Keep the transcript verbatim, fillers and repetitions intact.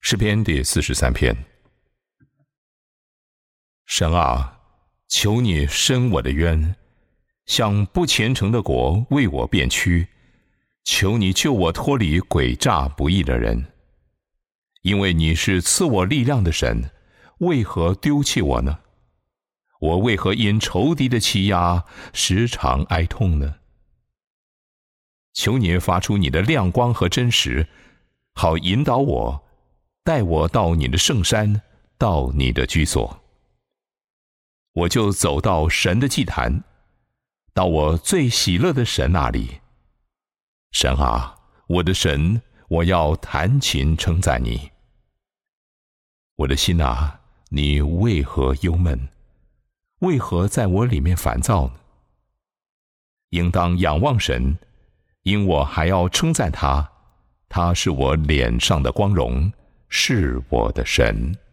诗篇第四十三篇。神啊，求你伸我的冤，向不虔诚的国为我辩屈，求你救我脱离诡诈不义的人。因为你是赐我力量的神，为何丢弃我呢？我为何因仇敌的欺压时常哀痛呢？求你发出你的亮光和真实，好引导我，带我到你的圣山，到你的居所。我就走到神的祭坛，到我最喜乐的神那里。神啊，我的神，我要弹琴称赞你。我的心啊，你为何忧闷？为何在我里面烦躁呢？应当仰望神，因我还要称赞他，他是我脸上的光荣，是我的神。